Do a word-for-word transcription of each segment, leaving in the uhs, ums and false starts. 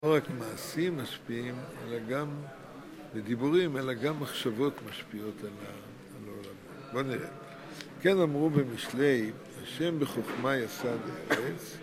לא רק מעשים משפיעים, אלא גם בדיבורים, אלא גם מחשבות משפיעות על העולם. בוא נראה. כן אמרו במשלי, השם בחוכמה יסד הארץ,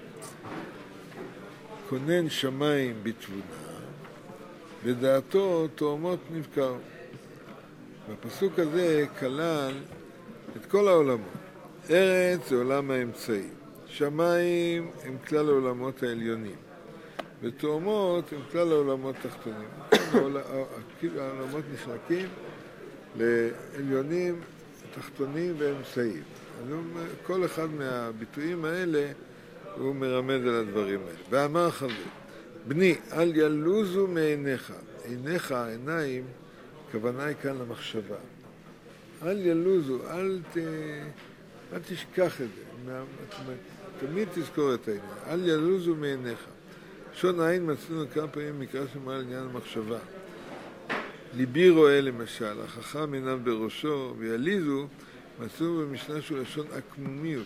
כונן שמיים בתבונה, בדעתו תאומות נבקר. והפסוק הזה כלל את כל העולמות. ארץ זה עולם האמצעי. שמיים הם כלל העולמות העליונים. ותאומות הם כלל העולמות התחתונים. העולמות נחלקים לעליונים, תחתונים ואמצעיים. כל אחד מהביטויים האלה הוא מרמז על הדברים האלה. ואמר חבר, בני, אל ילוזו מעיניך. עיניך, העיניים, הכוונה היא כאן למחשבה. אל ילוזו, אל, ת... אל תשכח את זה. תמיד תזכור את העניין. אל ילוזו מעיניך. שון עין מצאנו כמה פעמים מקרא שמע על עניין המחשבה. ליבי רואה למשל, החכם עיניו בראשו, ויליזו מצאנו במשנה של לשון עקמומיות.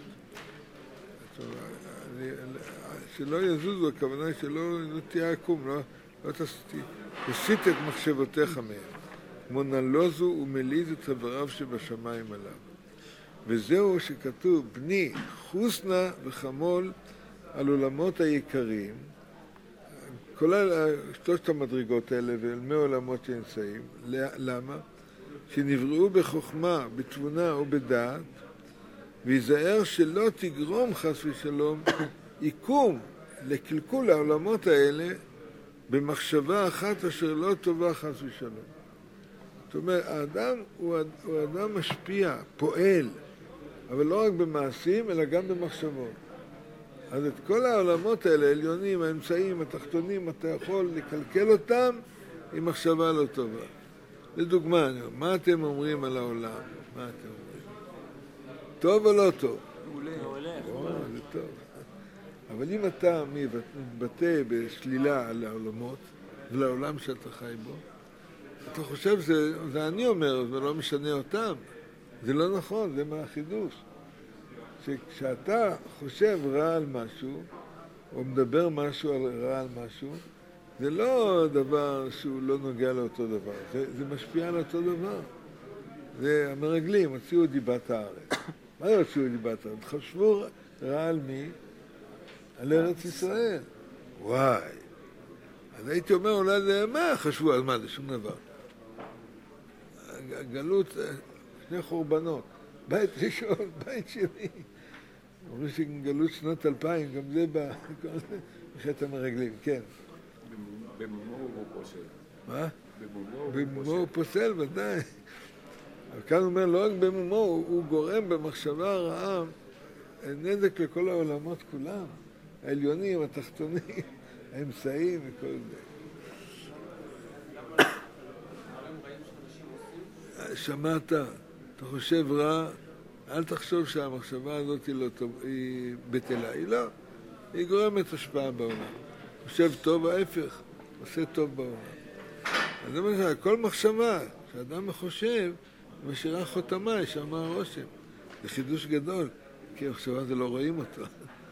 שלא יזוזו, הכוונה היא שלא לא תהיה עקום, לא, לא תסיט את מחשבותיך מהם. כמו נלוזו ומליז את חבריו שבשמיים עליו. וזהו שכתוב, בני חוסנה וחמול על עולמות היקרים, כולל שלושת המדרגות האלה ואלמי עולמות שנמצאים. למה? שנבראו בחוכמה, בתבונה ובדעת, ויזהר שלא תגרום חס ושלום עיקום לקלקול העולמות האלה במחשבה אחת אשר לא טובה חס ושלום. זאת אומרת, האדם הוא, הוא אדם משפיע, פועל, אבל לא רק במעשים, אלא גם במחשבות. אז את כל העולמות האלה, העליונים, האמצעים, התחתונים, אתה יכול לקלקל אותם עם מחשבה לא טובה. לדוגמה, מה אתם אומרים על העולם? מה אתם אומרים? טוב או לא טוב? מעולה. מעולה. זה טוב. אבל אם אתה מתבטא בשלילה על העולמות ולעולם שאתה חי בו, אתה חושב שזה, זה אני אומר, זה לא משנה אותם. זה לא נכון, זה מהחידוש. שכשאתה חושב רע על משהו, או מדבר משהו על רע על משהו, זה לא דבר שהוא לא נוגע לאותו דבר. זה, זה משפיע על אותו דבר. זה המרגלים, הוציאו דיבת הארץ. מה לא הוציאו דיבת הארץ? חשבו רע על מי? על ארץ ישראל. וואי. אז הייתי אומר, אולי זה מה חשבו על מה? זה שום דבר. הגלות, שני חורבנות. בית ראשון, בית שני. אומרים שגלות שנות אלפיים, גם זה בחטא המרגלים, כן. במומו הוא פוסל. מה? במומו הוא פוסל, ודאי. אבל כאן הוא אומר, לא רק במומו, הוא גורם במחשבה רעה נזק לכל העולמות כולם. העליונים, התחתונים, האמצעים וכל זה. שמעת, אתה חושב רע, אל תחשוב שהמחשבה הזאת היא, לא טוב, היא בטלה, היא לא, היא גורמת השפעה בעולם. חושב טוב, ההפך, עושה טוב בעולם. אז זה מה שזה, כל מחשבה שאדם חושב, משאירה חותמה, יש שם הרושם. זה חידוש גדול, כי המחשבה זה לא רואים אותו.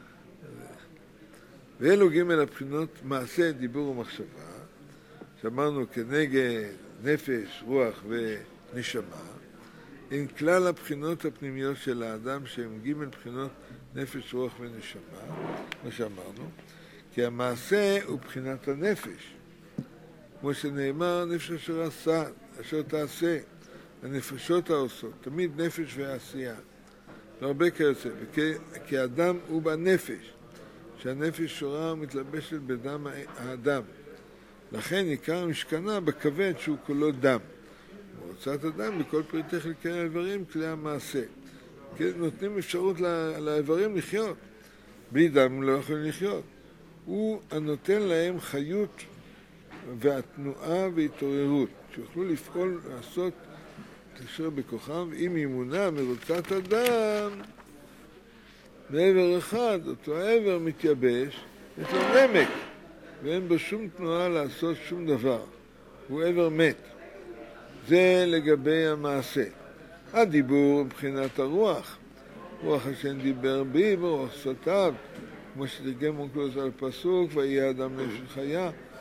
ואלו ג' הבחינות מעשה, דיבור ומחשבה, שאמרנו כנגד נפש, רוח ונשמה, עם כלל הבחינות הפנימיות של האדם, שהם ג' בחינות נפש, רוח ונשמה, מה שאמרנו, כי המעשה הוא בחינת הנפש. כמו שנאמר, נפש אשר עשה, אשר תעשה, הנפשות העושות, תמיד נפש ועשייה. והרבה כיוצא, כי האדם הוא בנפש, שהנפש שורה ומתלבשת בדם האדם. לכן עיקר משכנה בכבד שהוא כולו דם. הוצאת הדם מכל פריטי חלקי האיברים כלי המעשה. כי נותנים אפשרות לאיברים לחיות. בלי דם הם לא יכולים לחיות. הוא הנותן להם חיות והתנועה והתעוררות, שיוכלו לפעול, לעשות, תשאר בכוחם, עם אימונה מרוצת הדם, מעבר אחד, אותו העבר מתייבש, יש לו נמק, ואין בו שום תנועה לעשות שום דבר. הוא עבר מת. זה לגבי המעשה. הדיבור מבחינת הרוח. רוח השם דיבר בי ברוח שפתיו, כמו שתרגם אונקלוס על פסוק, ויהיה אדם נפש חיה,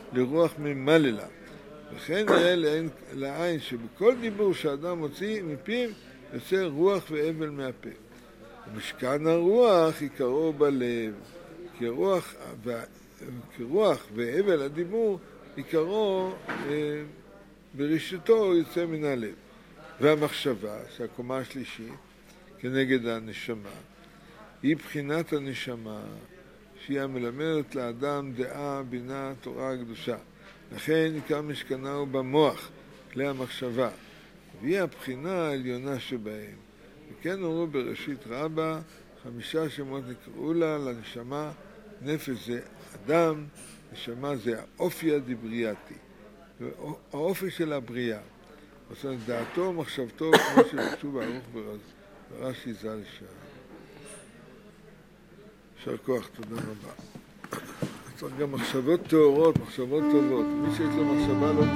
לרוח ממללה. וכן יראה לעין, לעין שבכל דיבור שאדם מוציא מפיו יוצא רוח והבל מהפה. ומשכן הרוח עיקרו בלב, כי רוח, כי רוח והבל הדיבור עיקרו אה, בראשיתו יוצא מן הלב. והמחשבה, שהקומה השלישית, כנגד הנשמה, היא בחינת הנשמה, שהיא המלמדת לאדם דעה, בינה, תורה, קדושה. לכן עיקר משכנה הוא במוח, כלי המחשבה, והיא הבחינה העליונה שבהם. וכן אמרו בראשית רבה, חמישה שמות נקראו לה לנשמה, נפש זה אדם, נשמה זה האופי הדברייתי, האופי של הבריאה. זאת אומרת, דעתו, מחשבתו, כמו שביקשו בערוך ברש"י ז"ל שעה. יישר כוח, תודה רבה. צריך גם מחשבות טהורות, מחשבות טובות. מי שיש לו מחשבה לא